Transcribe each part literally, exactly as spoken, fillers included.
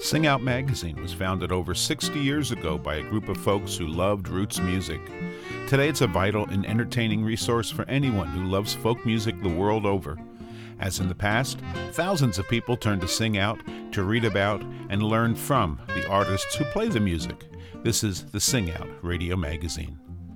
Sing Out magazine was founded over sixty years ago by a group of folks who loved roots music. Today it's a vital and entertaining resource for anyone who loves folk music the world over. As in the past, thousands of people turn to Sing Out to read about and learn from the artists who play the music. This is the Sing Out Radio Magazine.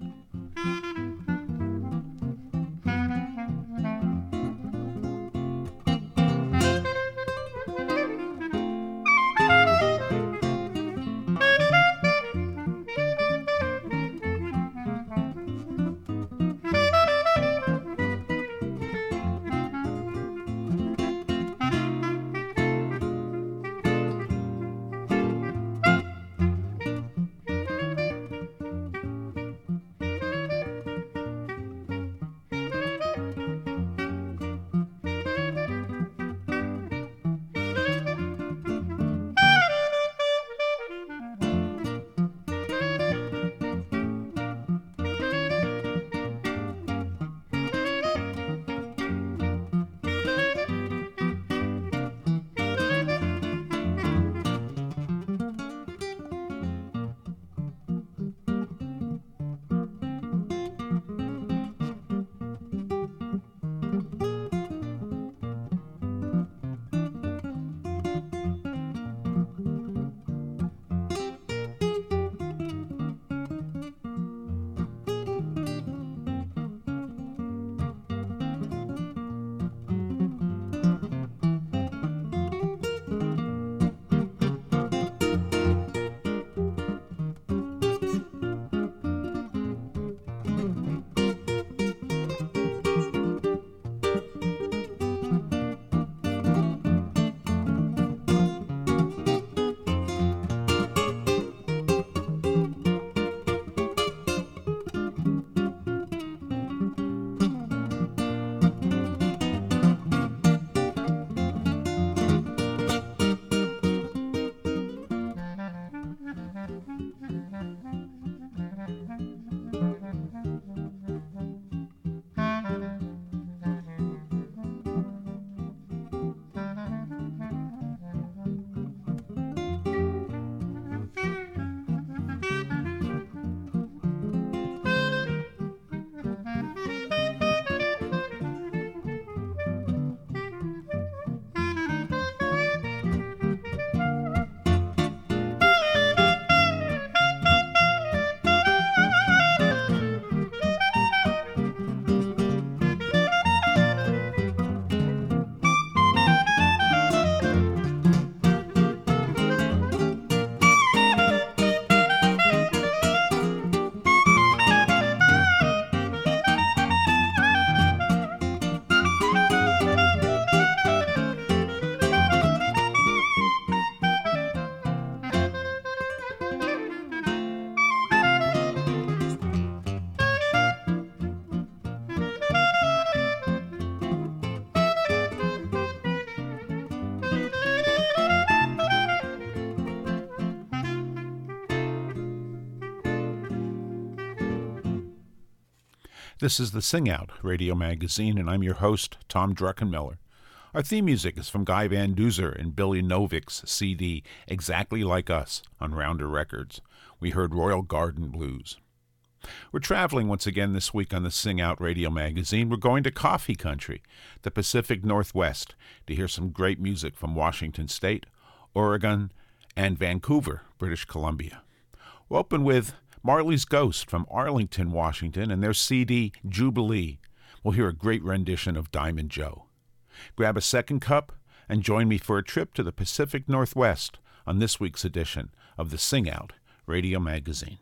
This is the Sing Out Radio Magazine, and I'm your host, Tom Druckenmiller. Our theme music is from Guy Van Duzer and Billy Novik's C D, Exactly Like Us, on Rounder Records. We heard Royal Garden Blues. We're traveling once again this week on the Sing Out Radio Magazine. We're going to coffee country, the Pacific Northwest, to hear some great music from Washington State, Oregon, and Vancouver, British Columbia. We'll open with Marley's Ghost from Arlington, Washington, and their C D, Jubilee. We'll hear a great rendition of Diamond Joe. Grab a second cup and join me for a trip to the Pacific Northwest on this week's edition of the Sing Out Radio Magazine.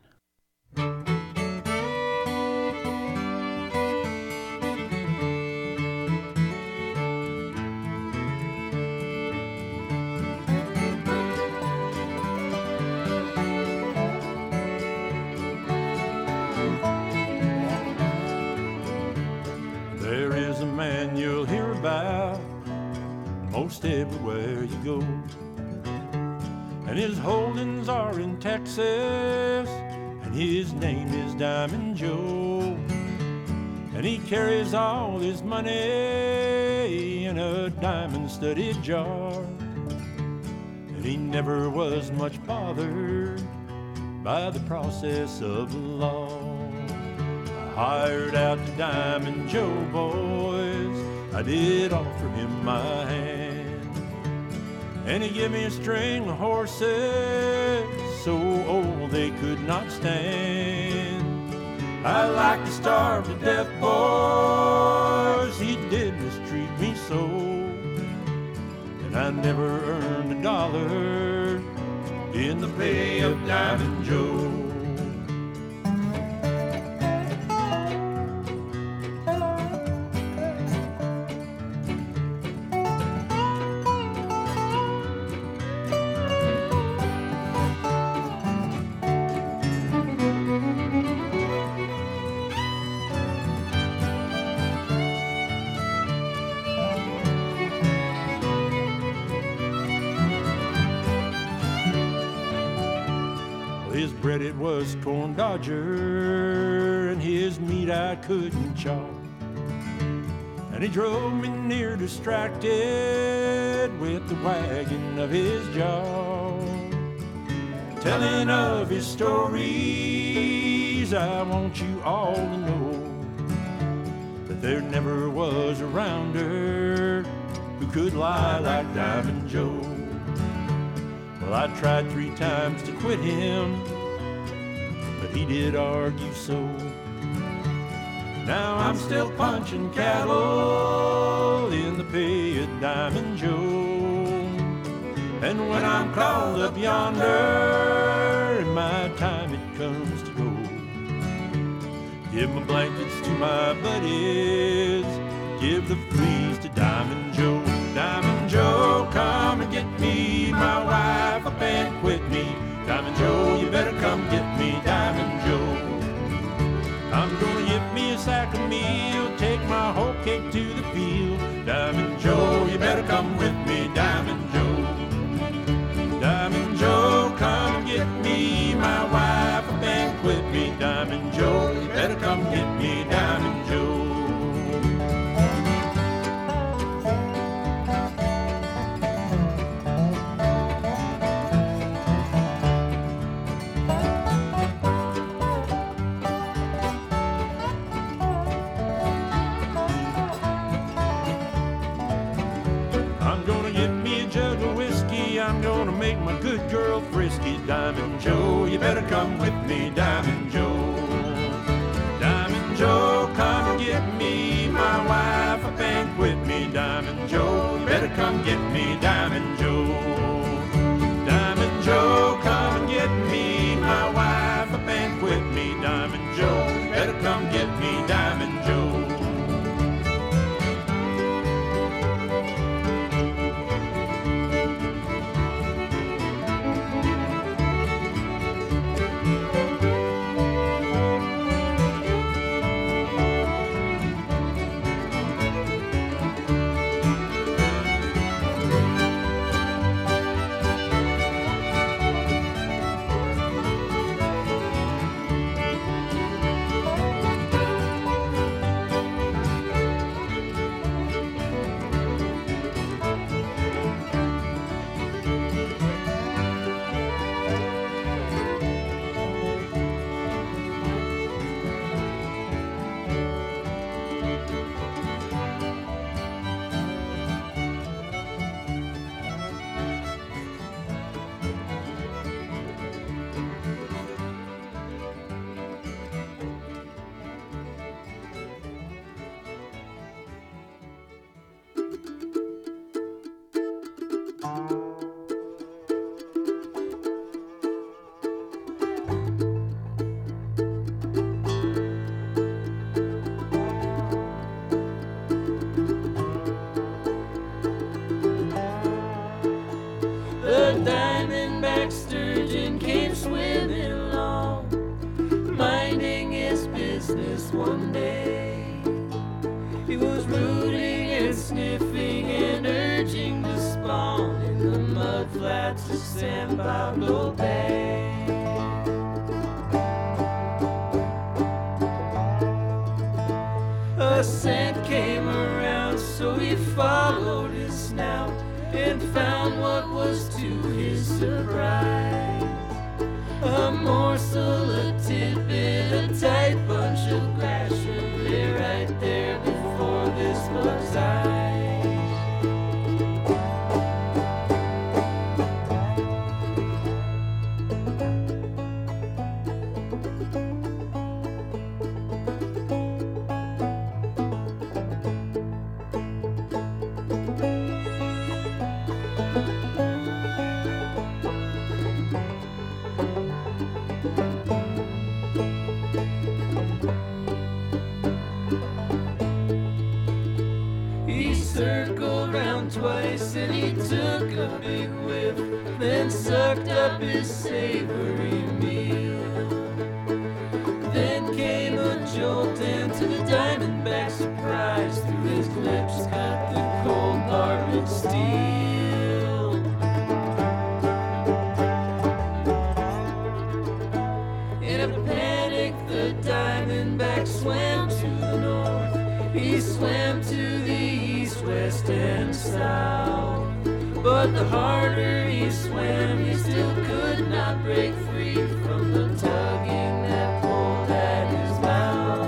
Most everywhere you go, and his holdings are in Texas, and his name is Diamond Joe, and he carries all his money in a diamond-studded jar, and but he never was much bothered by the process of the law. I hired out to Diamond Joe, boys, I did offer him my hand, and he gave me a string of horses so old they could not stand. I like to starve to death, boys, he did mistreat me so, and I never earned a dollar in the pay of Diamond Joe. His bread it was corn dodger, and his meat I couldn't chaw. And he drove me near distracted with the wagging of his jaw, telling of his stories. I want you all to know that there never was a rounder who could lie like Diamond Joe. Well, I tried three times to quit him, but he did argue so. Now I'm still punching cattle in the pay of Diamond Joe. And when I'm called up yonder and my time it comes to go, give my blankets to my buddies, give the fleas to Diamond Joe. Diamond Joe, come and get me, my wife up and quit me. Diamond Joe, you better come get me, Diamond Joe. I'm gonna get me a sack of meal, take my whole cake to the field. Diamond Joe, you better come with me, Diamond Joe. Diamond Joe, come and get me, my wife up and quit me. Diamond Joe, you better come get me, Diamond Joe. Make my good girl frisky. Diamond Joe, you better come with me, Diamond Joe. Diamond Joe, come and get me, my wife up and quit me. Diamond Joe, you better come get me, Diamond Joe. Diamond Joe, come and get me, my wife up and quit me. Diamond Joe, you better come get me, Diamond Joe. One day he was rooting and sniffing and urging to spawn in the mud flats of San Pablo Bay. A scent came around, so he followed his snout and found what was to his his surprise. A morsel, a tidbit, a tight bunch of grass should lay right there before this bug's eyes. Circled round twice and he took a big whiff, then sucked up his savory meal. Then came a jolt and to the Diamondback's surprise, through his lips cut the cold barbed steel. In a panic the Diamondback swam to the north, he swam to the east, west, and south. But the harder he swam, he still could not break free from the tugging that pulled at his mouth.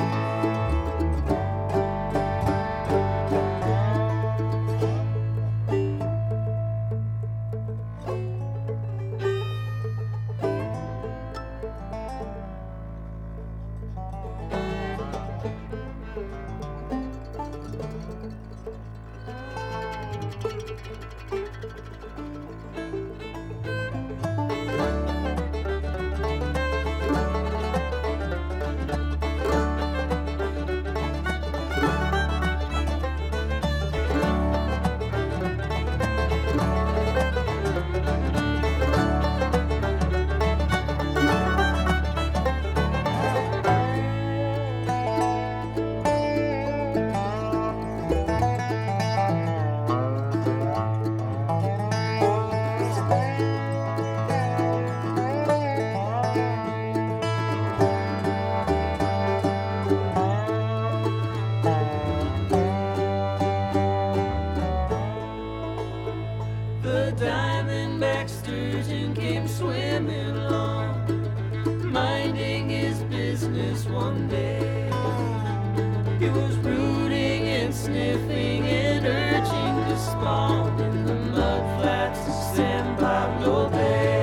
The Diamondback sturgeon came swimming along, minding his business one day. He was rooting and sniffing and urging to spawn in the mud flats of San Pablo Bay.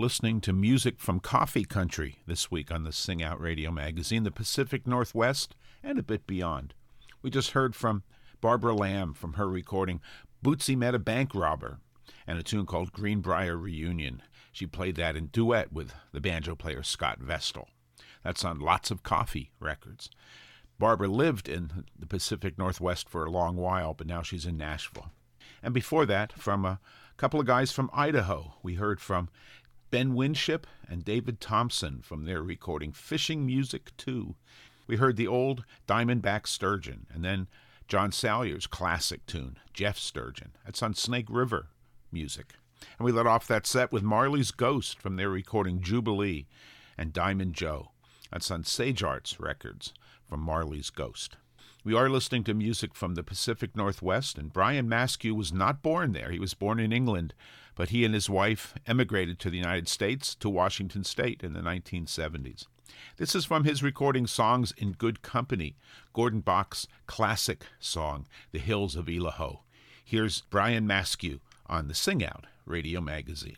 listening to music from coffee country this week on the Sing Out Radio magazine, the Pacific Northwest, and a bit beyond. We just heard from Barbara Lamb from her recording Bootsy Met a Bank Robber and a tune called Greenbrier Reunion. She played that in duet with the banjo player Scott Vestal. That's on Lots of Coffee Records. Barbara lived in the Pacific Northwest for a long while, but now she's in Nashville. And before that, from a couple of guys from Idaho, we heard from Ben Winship and David Thompson from their recording Fishing Music two. We heard the old Diamondback Sturgeon, and then John Salyer's classic tune, Jeff Sturgeon. That's on Snake River Music. And we let off that set with Marley's Ghost from their recording Jubilee and Diamond Joe. That's on Sage Arts Records from Marley's Ghost. We are listening to music from the Pacific Northwest, and Brian Maskew was not born there. He was born in England, but he and his wife emigrated to the United States, to Washington State in the nineteen seventies. This is from his recording Songs in Good Company, Gordon Bach's classic song, The Hills of Ilaho. Here's Brian Maskew on the Sing Out Radio magazine.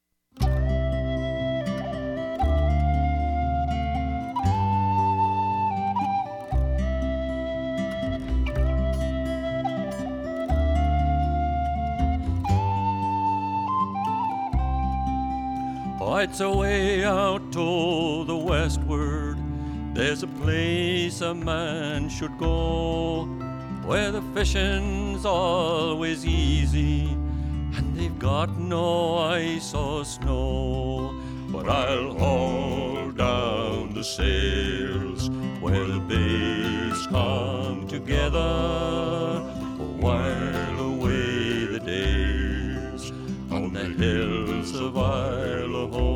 It's away out to the westward. There's a place a man should go, where the fishing's always easy, and they've got no ice or snow. But I'll haul down the sails where the bays come together, while away the days on the hills of Idaho.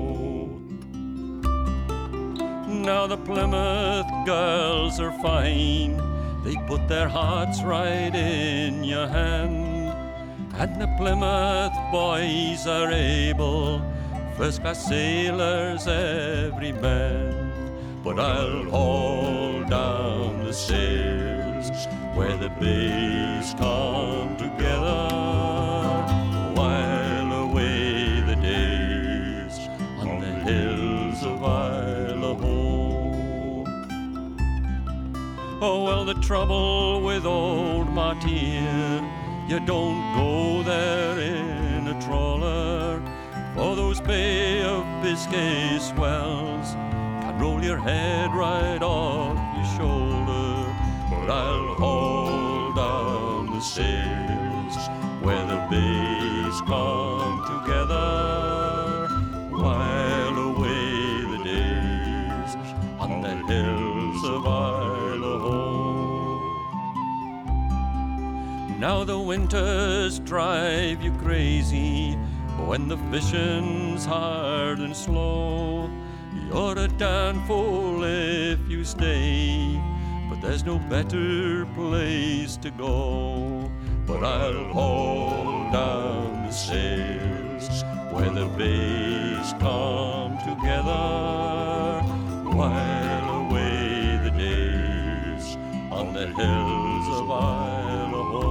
Now the Plymouth girls are fine, they put their hearts right in your hand, and the Plymouth boys are able, first-class sailors every man. But I'll haul down the sails where the bays come together, while away the days on the hills of Idaho. Oh, well, the trouble with old Martyr, you don't go there in a trawler, for those Bay of Biscay swells can roll your head right off your shoulder. But I'll haul down the sails where the bays come together, while away the days on the hills of Idaho. Now the winters drive you crazy when the fishing's hard and slow. You're a darn fool if you stay, but there's no better place to go. But I'll haul down the sails where the bays come together, while away the days on the hills of Idaho.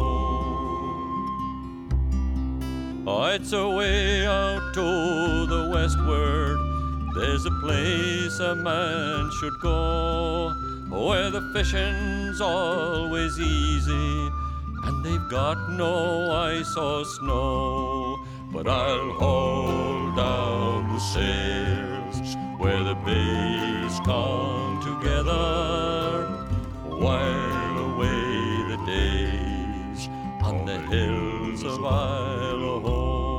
Oh, it's away out to the westward, there's a place a man should go, where the fishing's always easy, and they've got no ice or snow. But I'll haul down the sails where the bays come together, while away the days on the hills of Idaho,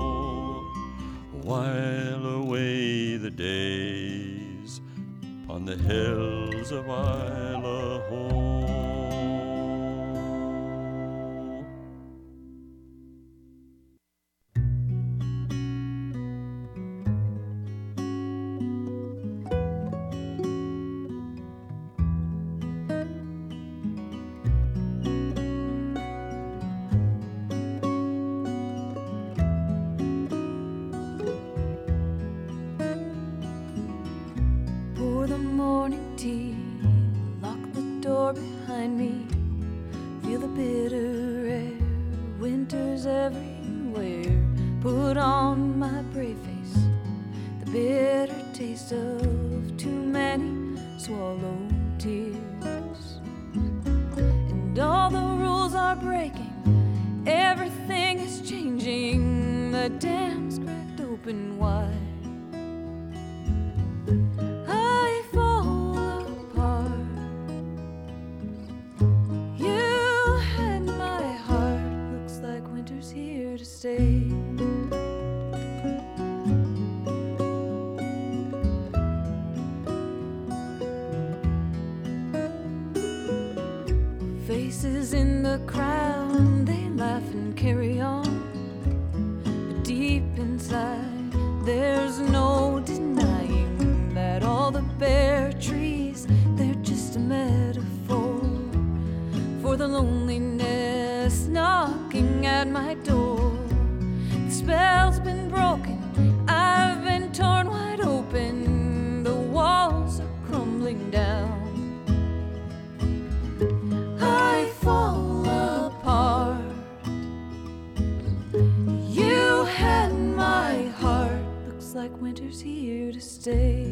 while away the days on the hills of Idaho. bitter taste of too many swallowed tears. And all the rules are breaking, everything is changing, the dam's cracked open wide. I fall apart. You had my heart, looks like winter's here to stay. Faces in the crowd, they laugh and carry on, but deep inside there's no denying that all the bare trees, they're just a metaphor for the loneliness knocking at my door. The spell's been broken, I've been torn wide open, the walls are crumbling down. I fall apart. You had my heart, looks like winter's here to stay.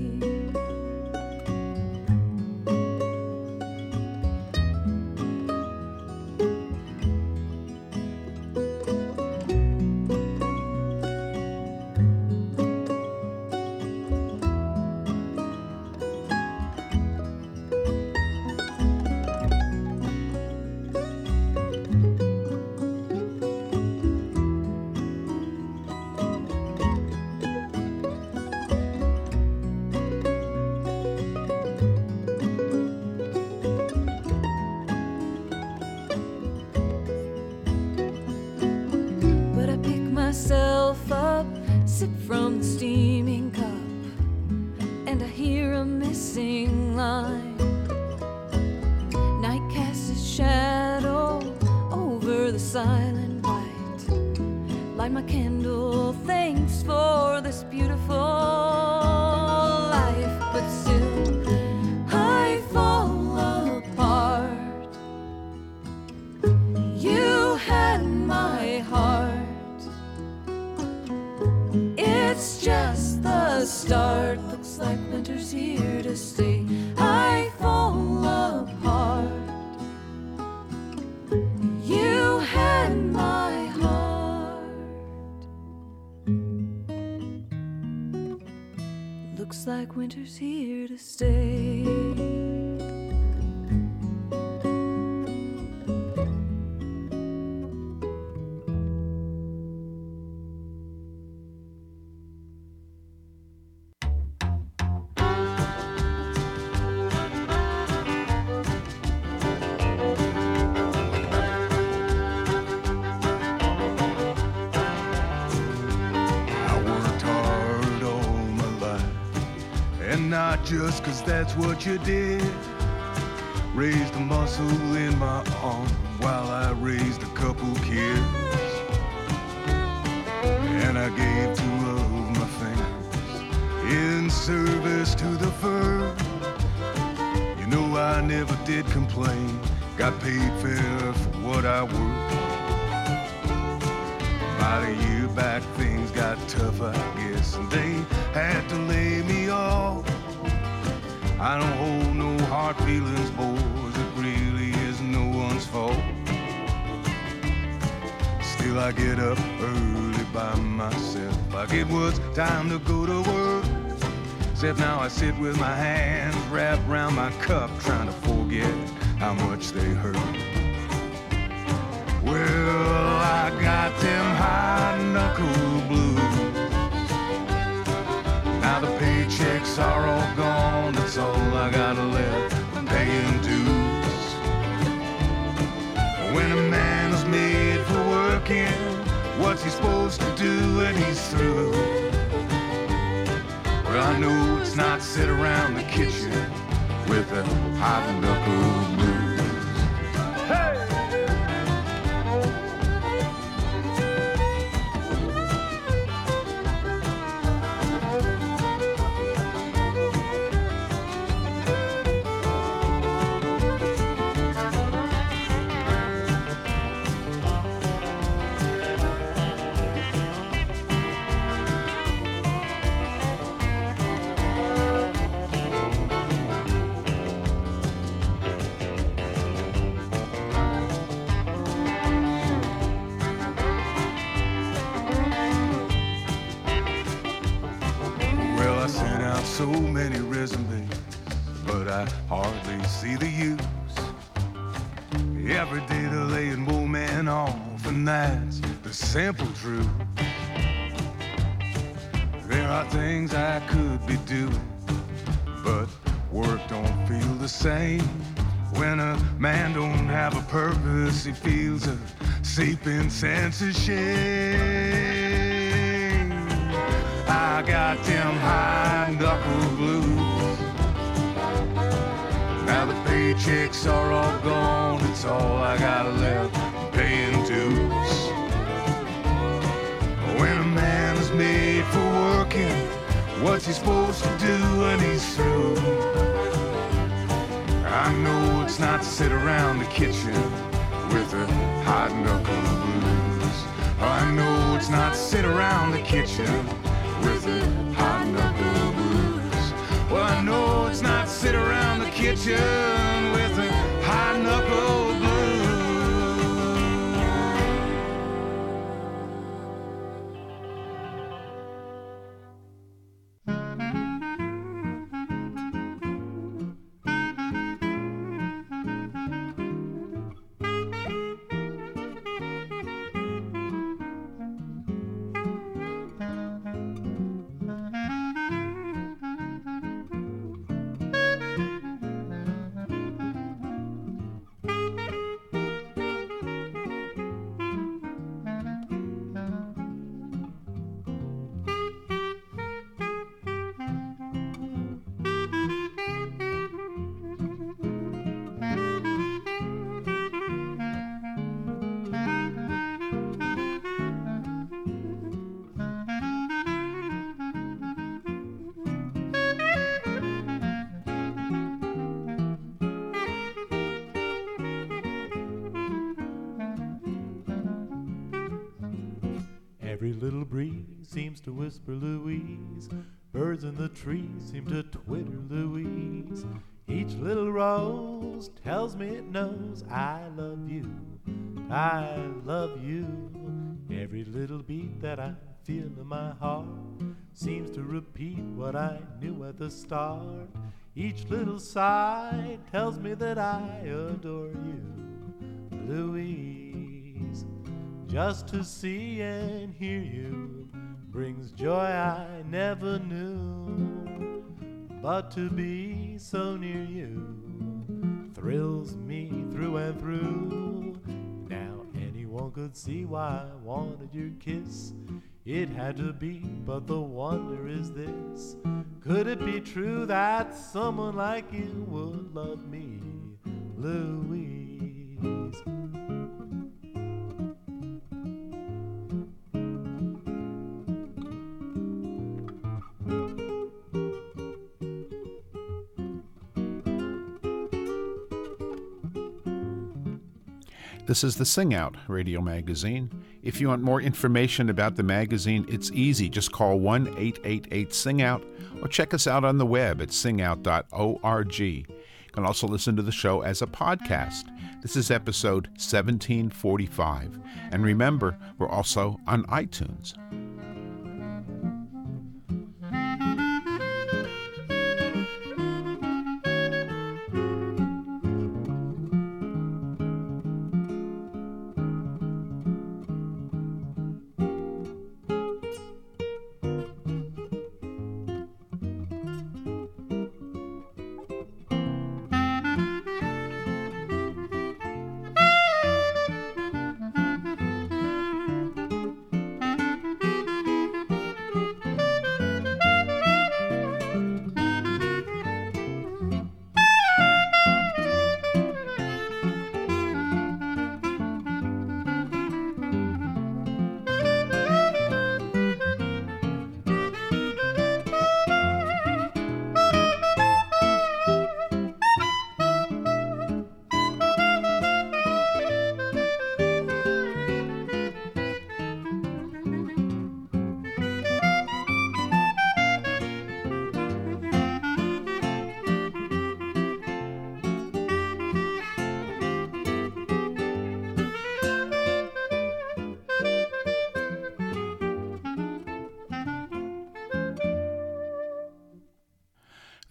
Myself up, sip from the steaming cup, and I hear a missing line. Night casts its shadow over the silent white. Light my candle, thanks for this beautiful life, but still I fall apart. You had my heart. It's just the start, looks like winter's here to stay. I fall apart. You had my heart. Looks like winter's here to stay. Not just 'cause that's what you did. Raised a muscle in my arm while I raised a couple kids. And I gave two of my fingers in service to the firm. You know I never did complain, got paid fair for what I worked. About a year back things got tough, I guess, and they had to lay me off. I don't hold no hard feelings, boys, it really is no one's fault. Still I get up early by myself, like it was time to go to work. Except now I sit with my hands wrapped around my cup, trying to forget how much they hurt. Well, I got them high knuckle blues. Now the paychecks are all gone, that's all I got left, paying dues. When a man is made for working, what's he supposed to do when he's through? Well, I know it's not sit around the kitchen with a hot knuckle blues. Hey! see the use. Every day they're laying more men off, and that's the simple truth. There are things I could be doing, but work don't feel the same. When a man don't have a purpose, he feels a seeping sense of shame. I got them high knuckle blues. Now the paychecks are all gone, it's all I got left, paying dues. When a man is made for working, what's he supposed to do when he's through? I know it's not to sit around the kitchen with a hot knuckle blues. I know it's not to sit around the kitchen with a hot knuckle blues. Well, I know it's not to sit around the kitchen with a hot knuckle blues. Every little breeze seems to whisper Louise. Birds in the trees seem to twitter Louise. Each little rose tells me it knows I love you, I love you. Every little beat that I feel in my heart seems to repeat what I knew at the start. Each little sigh tells me that I adore you, Louise. Just to see and hear you brings joy I never knew. But to be so near you thrills me through and through. Now anyone could see why I wanted your kiss. It had to be, but the wonder is this: could it be true that someone like you would love me, Louise? This is the Sing Out radio magazine. If you want more information about the magazine, it's easy. Just call one eight eight eight sing out or check us out on the web at sing out dot org. You can also listen to the show as a podcast. This is episode seventeen forty-five. And remember, we're also on iTunes.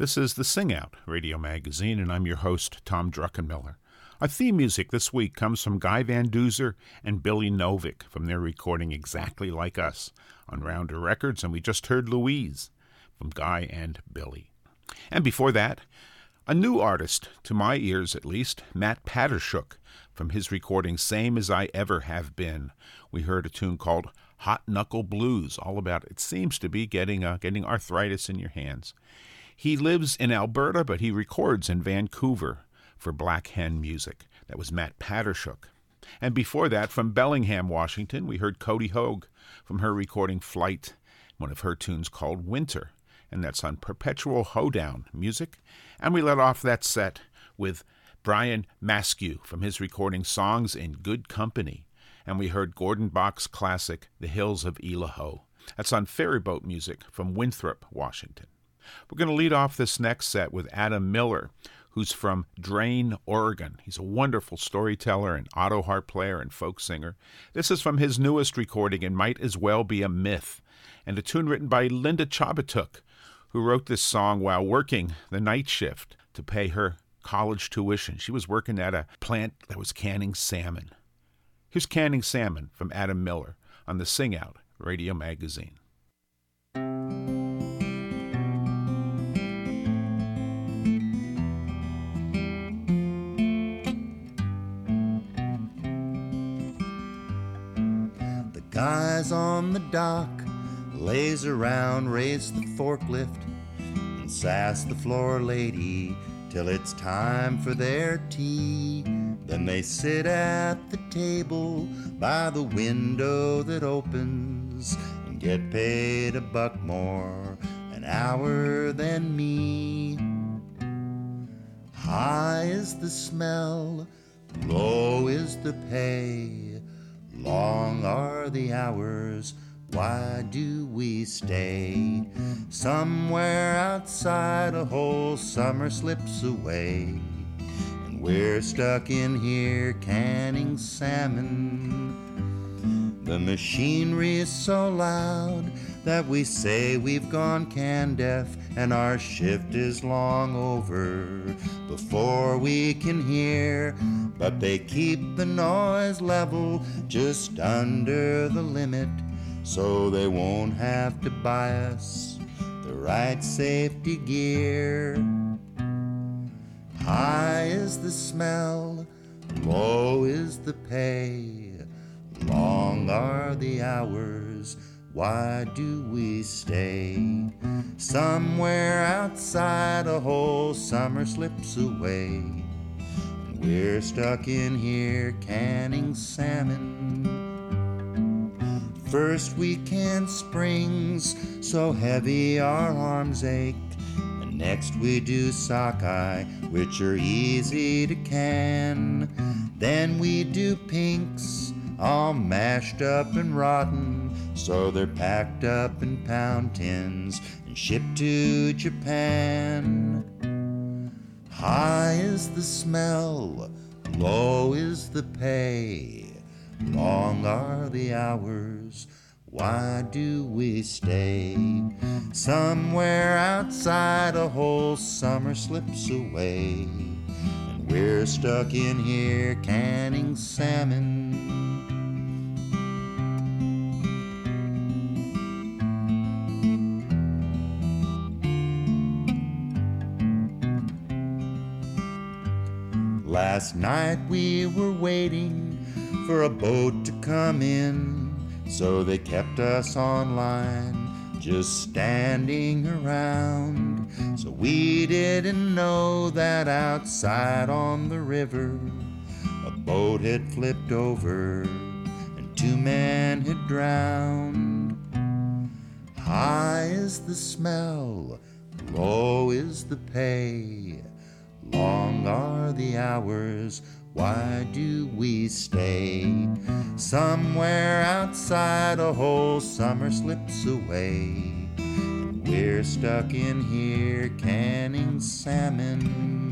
This is the Sing Out Radio Magazine, and I'm your host, Tom Druckenmiller. Our theme music this week comes from Guy Van Duzer and Billy Novick from their recording Exactly Like Us on Rounder Records, and we just heard Louise from Guy and Billy. And before that, a new artist, to my ears at least, Matt Patershook, from his recording Same As I Ever Have Been. We heard a tune called Hot Knuckle Blues, all about it seems to be getting uh, getting arthritis in your hands. He lives in Alberta, but he records in Vancouver for Black Hen Music. That was Matt Patershook. And before that, from Bellingham, Washington, we heard Cody Hogue from her recording Flight, one of her tunes called Winter, and that's on Perpetual Hoedown Music. And we let off that set with Brian Maskew from his recording Songs in Good Company, and we heard Gordon Bach's classic The Hills of Ilaho. That's on Ferryboat Music from Winthrop, Washington. We're going to lead off this next set with Adam Miller, who's from Drain, Oregon. He's a wonderful storyteller and auto harp player and folk singer. This is from his newest recording, It Might As Well Be a Myth, and a tune written by Linda Chabatuk, who wrote this song while working the night shift to pay her college tuition. She was working at a plant that was canning salmon. Here's Canning Salmon from Adam Miller on the Sing Out Radio Magazine. Guys on the dock lays around, raise the forklift, and sass the floor lady till it's time for their tea. Then they sit at the table by the window that opens and get paid a buck more an hour than me. High is the smell, low is the pay. Long are the hours, why do we stay? Somewhere outside a whole summer slips away, and we're stuck in here canning salmon. The machinery is so loud that we say we've gone can deaf, and our shift is long over before we can hear. But they keep the noise level just under the limit, so they won't have to buy us the right safety gear. High is the smell, low is the pay. Long are the hours, why do we stay? Somewhere outside a whole summer slips away, and we're stuck in here canning salmon. First we can springs, so heavy our arms ache, and next we do sockeye, which are easy to can. Then we do pinks, all mashed up and rotten, so they're packed up in pound tins and shipped to Japan. High is the smell, low is the pay. Long are the hours, why do we stay? Somewhere outside a whole summer slips away, and we're stuck in here canning salmon. Last night we were waiting for a boat to come in, so they kept us online, just standing around. So we didn't know that outside on the river a boat had flipped over and two men had drowned. High is the smell, low is the pay. Long are the hours, why do we stay? Somewhere outside a whole summer slips away, and we're stuck in here canning salmon.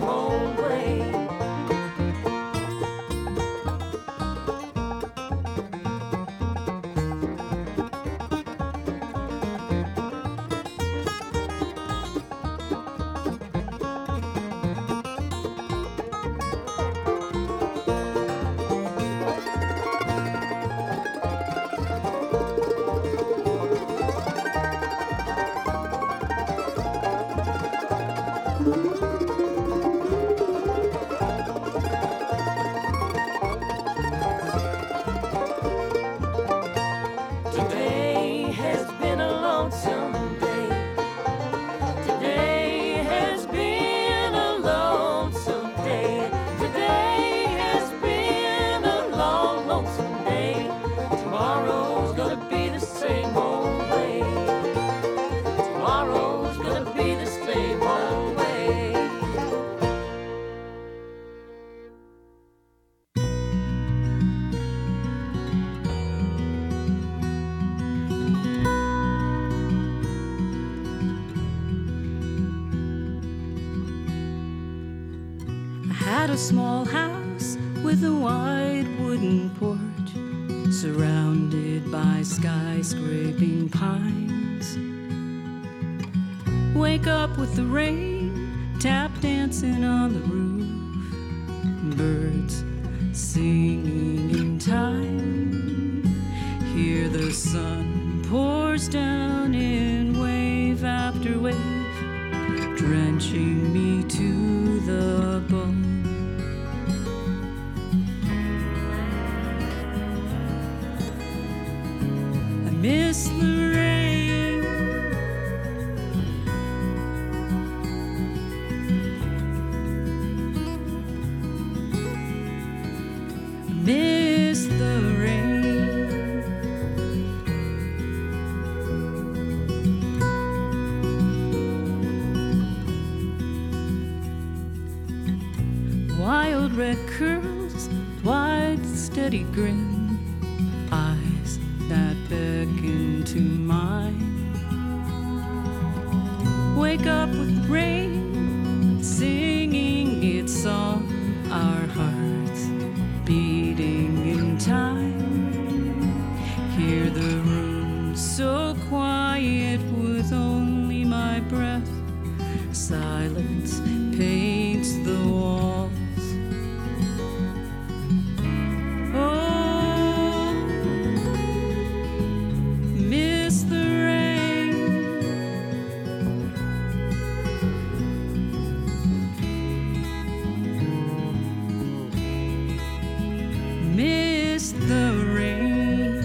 same old way. Today has been a lonesome day. Today has been a lonesome day. Today has been a long, lonesome day. Tomorrow's gonna be the same old way. Tomorrow's gonna be the same old way. I had a small house with a wide wooden porch, surrounded by skyscraping pines. Wake up with the rain, tap dancing on the roof, birds singing in time. Hear the sun pours down in wave after wave, drenching me to the bone. I miss the rain. I miss the rain. Wild red curls, wide steady grin, eyes that beckon to mine. Wake up with rain, singing its song, our hearts beating in time. Hear the room so quiet with only my breath. Silence paints the walls. Oh, miss the rain. Miss the rain.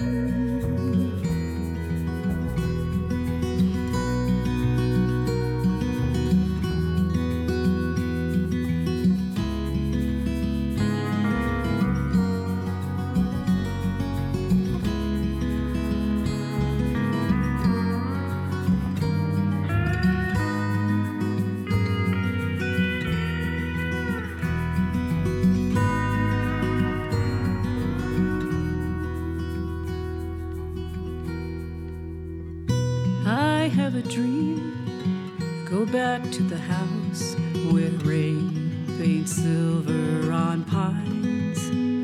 I have a dream. Go back to the house where rain paints silver on pines,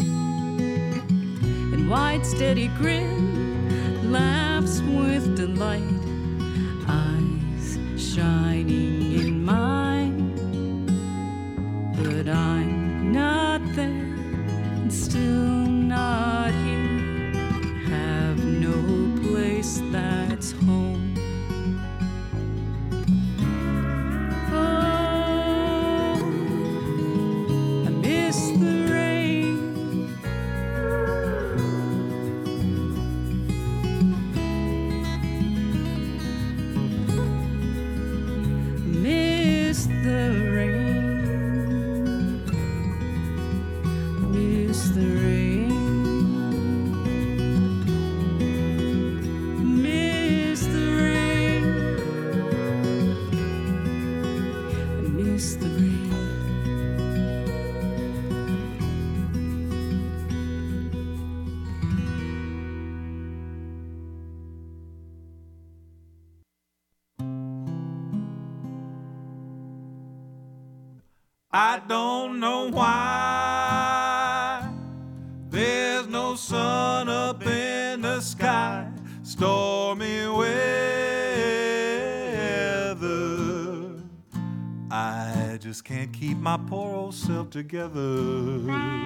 and wide steady grin laughs with delight, eyes shining in mine. But I'm not there and still not here, have no place that's home. Miss the rain, miss the rain. I don't know why there's no sun up in the sky. Stormy weather, I just can't keep my poor old self together.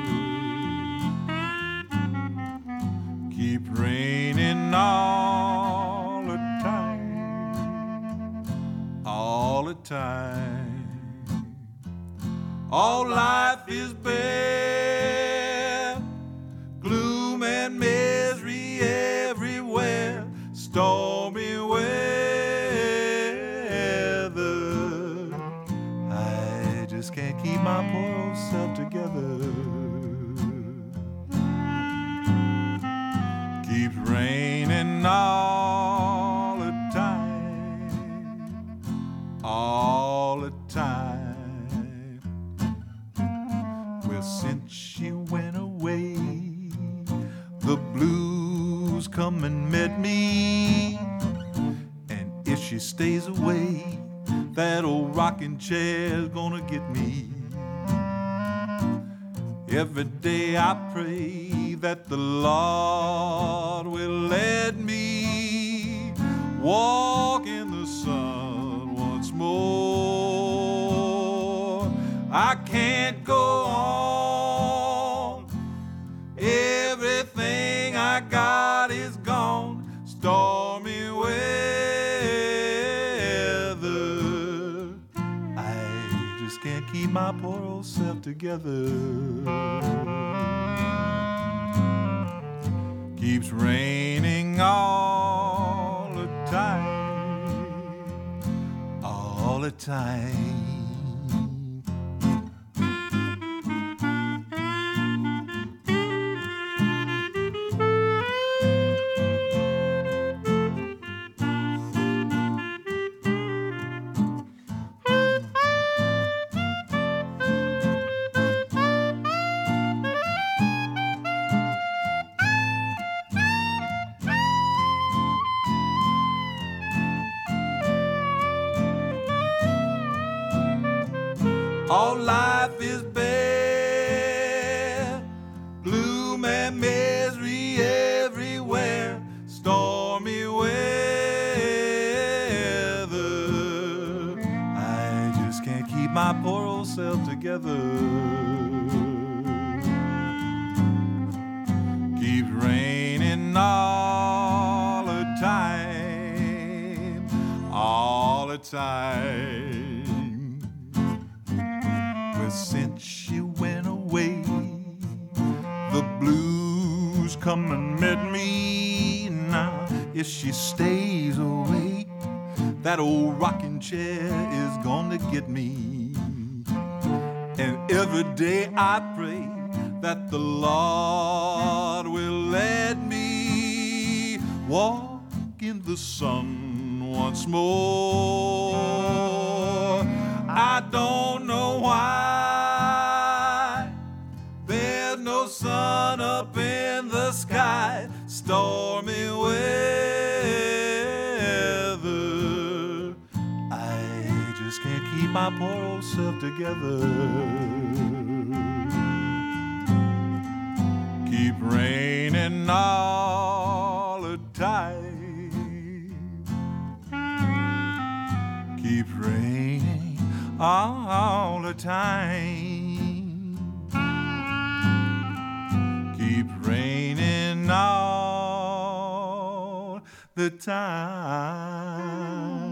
Keep raining all the time, all the time. All life is bare, gloom and misery everywhere. Stormy weather, I just can't keep my poor old self together. Keeps raining all the time, all the time. Well, since she went away, the blues come and met me. And if she stays away, that old rocking chair's gonna get me. Every day I pray that the Lord will let me walk in the sun once more. I can't go on, everything I got is gone. Stormy weather, I just can't keep my poor old self together. Keeps raining all the time, all the time. All life is bare, gloom and misery everywhere. Stormy weather, I just can't keep my poor old self together. Keeps raining all the time, all the time. Since she went away, the blues come and met me. Now, if she stays away, that old rocking chair is gonna get me. And every day I pray that the Lord will let me walk in the sun once more. I don't know why there's no sun up in the sky. Stormy weather, I just can't keep my poor old self together. Keep raining all the time, keep raining all the time, keep raining all the time.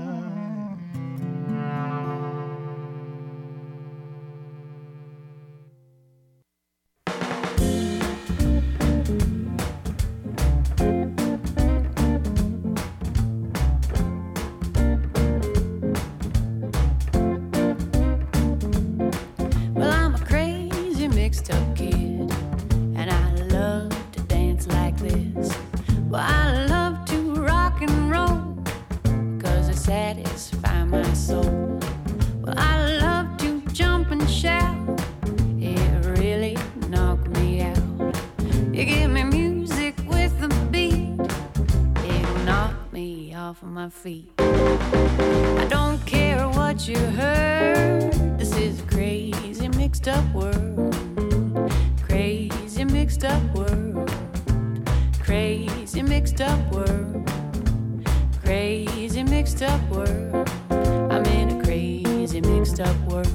off of my feet. I don't care what you heard. This is a crazy mixed up world. Crazy mixed up world. Crazy mixed up world. Crazy mixed up world. I'm in a crazy mixed up world.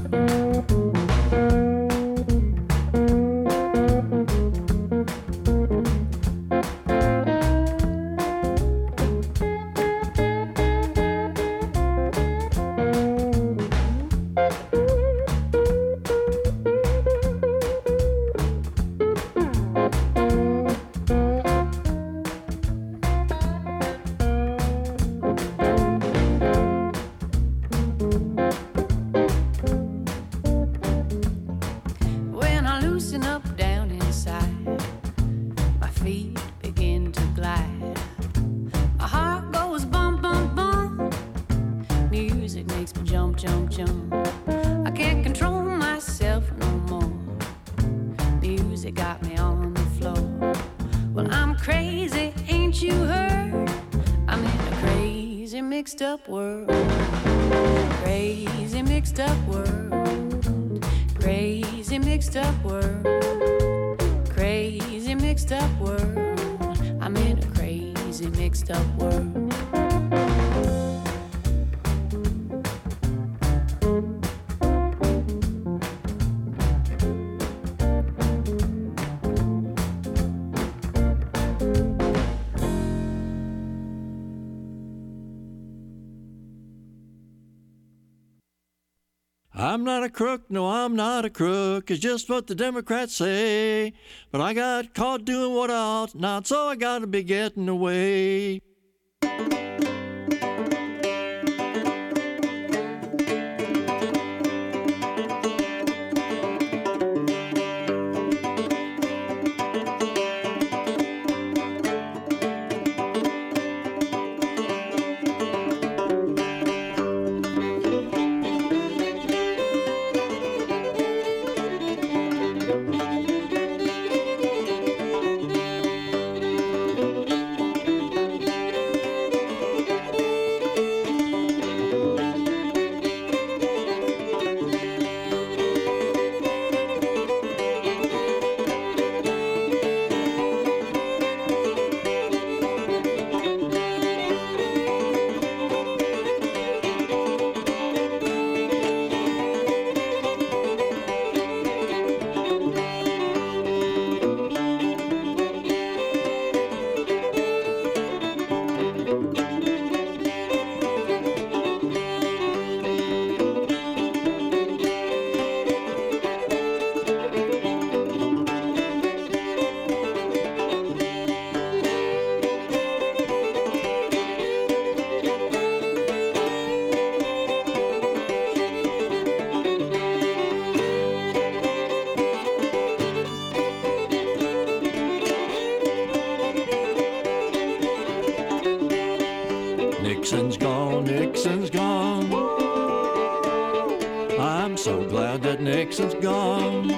Mixed up world, crazy mixed up world, crazy mixed up world, crazy mixed up world. I'm in a crazy mixed up world. I'm not a crook, no, I'm not a crook, it's just what the Democrats say. But I got caught doing what I ought not, so I gotta be getting away. Nixon's gone, Nixon's gone. I'm so glad that Nixon's gone.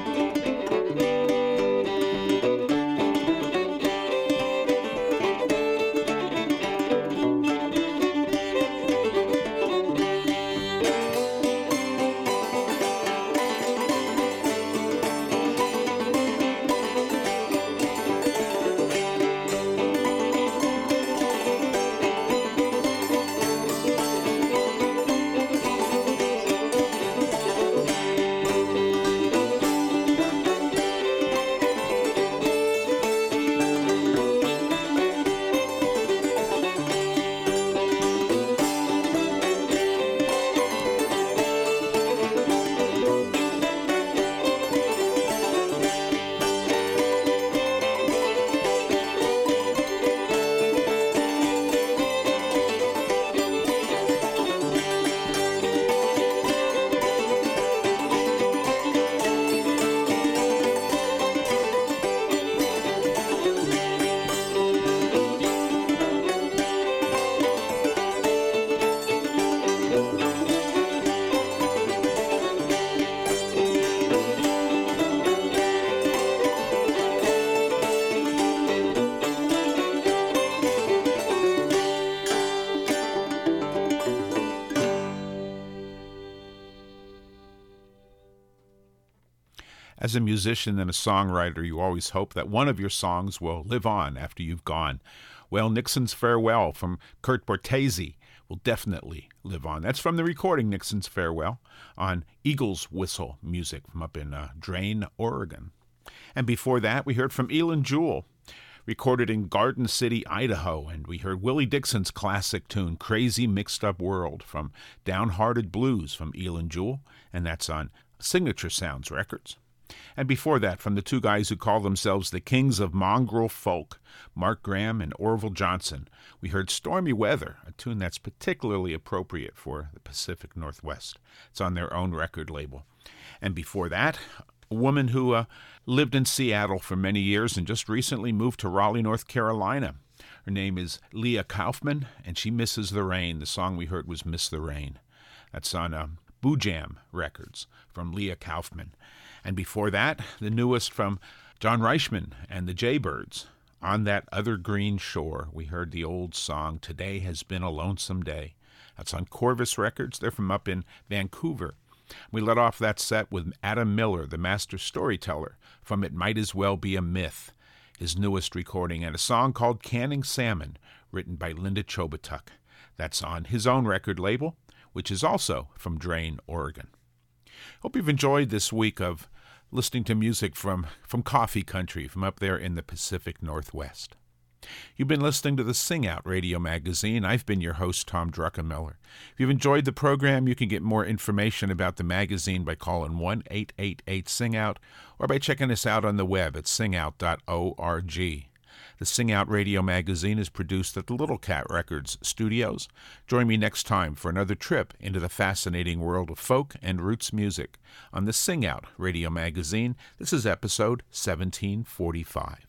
As a musician and a songwriter, you always hope that one of your songs will live on after you've gone. Well, Nixon's Farewell from Kurt Bortese will definitely live on. That's from the recording Nixon's Farewell on Eagles Whistle Music from up in uh, Drain, Oregon. And before that, we heard from Elin Jewell, recorded in Garden City, Idaho, and we heard Willie Dixon's classic tune, Crazy Mixed Up World, from Downhearted Blues from Elin Jewell, and that's on Signature Sounds Records. And before that, from the two guys who call themselves the Kings of Mongrel Folk, Mark Graham and Orville Johnson, we heard Stormy Weather, a tune that's particularly appropriate for the Pacific Northwest. It's on their own record label. And before that, a woman who uh, lived in Seattle for many years and just recently moved to Raleigh, North Carolina. Her name is Leah Kaufman, and she misses the rain. The song we heard was Miss the Rain. That's on uh, Boo Jam Records from Leah Kaufman. And before that, the newest from John Reichman and the Jaybirds. On That Other Green Shore, we heard the old song, Today Has Been a Lonesome Day. That's on Corvus Records. They're from up in Vancouver. We let off that set with Adam Miller, the master storyteller, from It Might As Well Be a Myth, his newest recording, and a song called Canning Salmon, written by Linda Chobatuk. That's on his own record label, which is also from Drain, Oregon. Hope you've enjoyed this week of listening to music from, from coffee country, from up there in the Pacific Northwest. You've been listening to the Sing Out Radio Magazine. I've been your host, Tom Druckenmiller. If you've enjoyed the program, you can get more information about the magazine by calling one eight eight eight sing out or by checking us out on the web at sing out dot org. The Sing Out Radio Magazine is produced at the Little Cat Records studios. Join me next time for another trip into the fascinating world of folk and roots music on the Sing Out Radio Magazine. This is episode seventeen forty-five.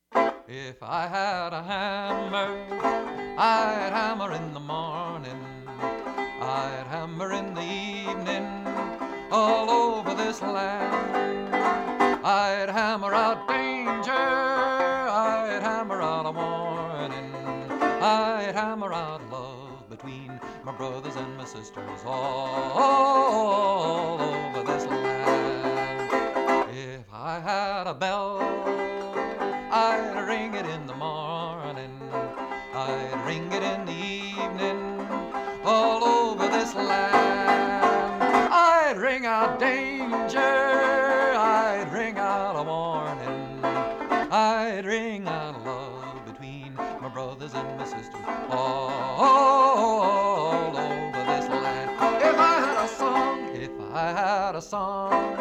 If I had a hammer, I'd hammer in the morning, I'd hammer in the evening, all over this land. I'd hammer out danger, I'd hammer out a warning, I'd hammer out love between my brothers and my sisters, all, all over this land. If I had a bell, I'd ring it in the morning, I'd ring it in the evening, all over this land. I'd ring out danger, I'd ring out a warning, I'd ring out love between my brothers and my sisters, all, all over this land. If I had a song, if I had a song,